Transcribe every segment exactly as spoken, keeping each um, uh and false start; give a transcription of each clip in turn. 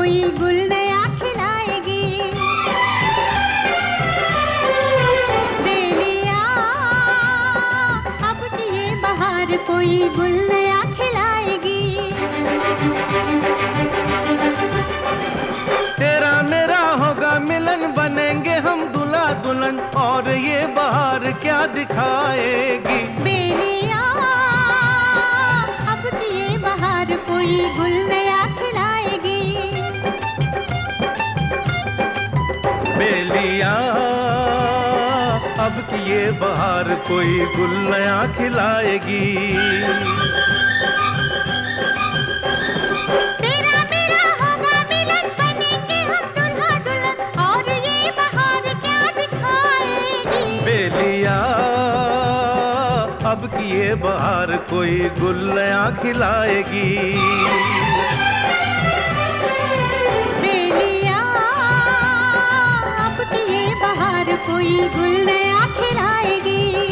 कोई गुल नया खिलाएगी। बेलिया अब की ये बहार कोई गुल नया खिलाएगी। तेरा मेरा होगा मिलन, बनेंगे हम दूल्हा दुल्हन, और ये बहार क्या दिखाएगी। बेलिया अब की ये बहार कोई गुल नया खिलाएगी। बेलिया अब की ये बहार कोई गुल नया खिलाएगी। तेरा मेरा होगा मिलन, बनेंगे हम दूल्हा दुल्हन, और ये बहार क्या दिखाएगी। बेलिया अब की ये बहार कोई गुल नया खिलाएगी। बेलिया अब की ये बहार कोई गुल नया खिलाएगी।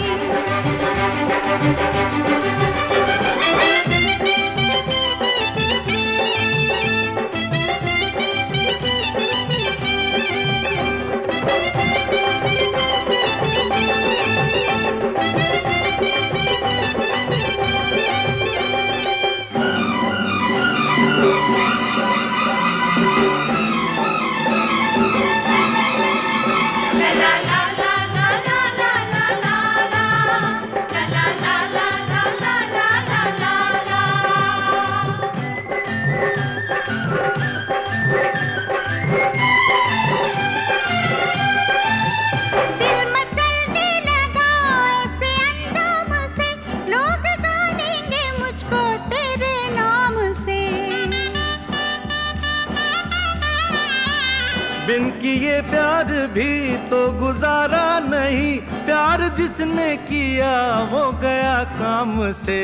बिन किए प्यार भी तो गुजारा नहीं, प्यार जिसने किया वो गया काम से।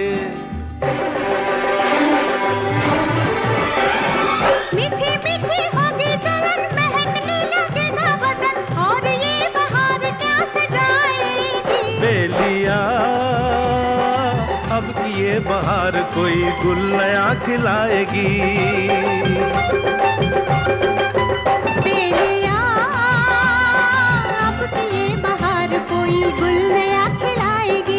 मीठी मीठी होगी जलन, महकने लगेगा बदन, और ये बहार क्या सजाएगी। बेलिया अब की ये बहार कोई गुल नया खिलाएगी। बेलिया अब की ये बहार कोई गुल नया खिलाएगी।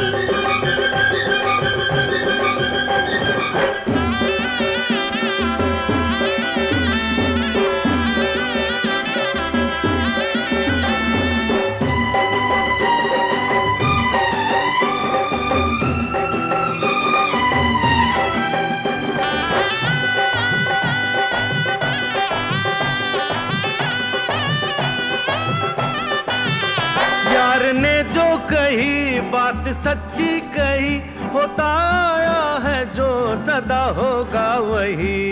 यार ने जो कही बात सच्ची कही, होता आया है जो सदा होगा वही।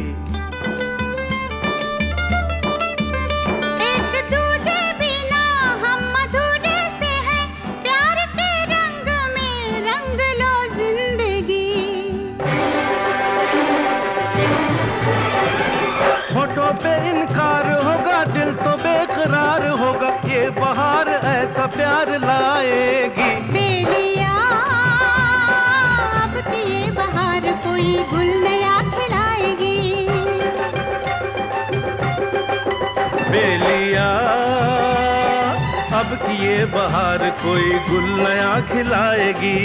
एक दूजे बिना हम अधूरे से हैं, प्यार के रंग में रंग लो जिंदगी। होठों पे इनकार होगा, दिल तो बेकरार होगा, ये बहार ऐसा प्यार लाएगी। बेलिया अब की ये बहार कोई गुल नया खिलाएगी। बेलिया अब की ये बहार कोई गुल नया खिलाएगी।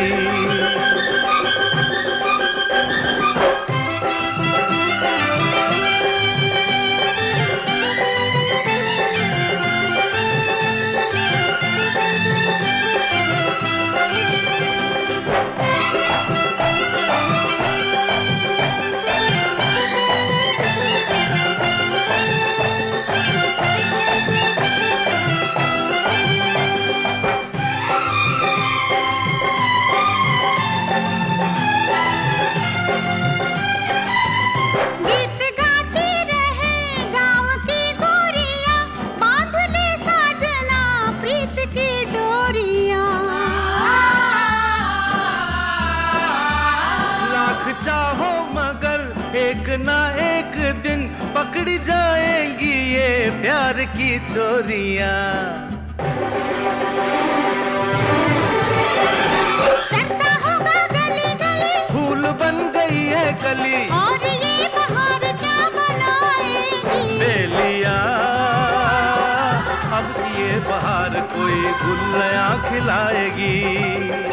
गीत गाती रहे गाँव की गोरियाँ, बांध ले साजना प्रीत की डोरियाँ। लाख चाहो मगर एक ना एक दिन पकड़ जाएंगी ये प्यार की चोरियां। चर्चा होगा गली गली, फूल बन गई है कली, और ये बहार क्या बना फूल नया खिलाएगी।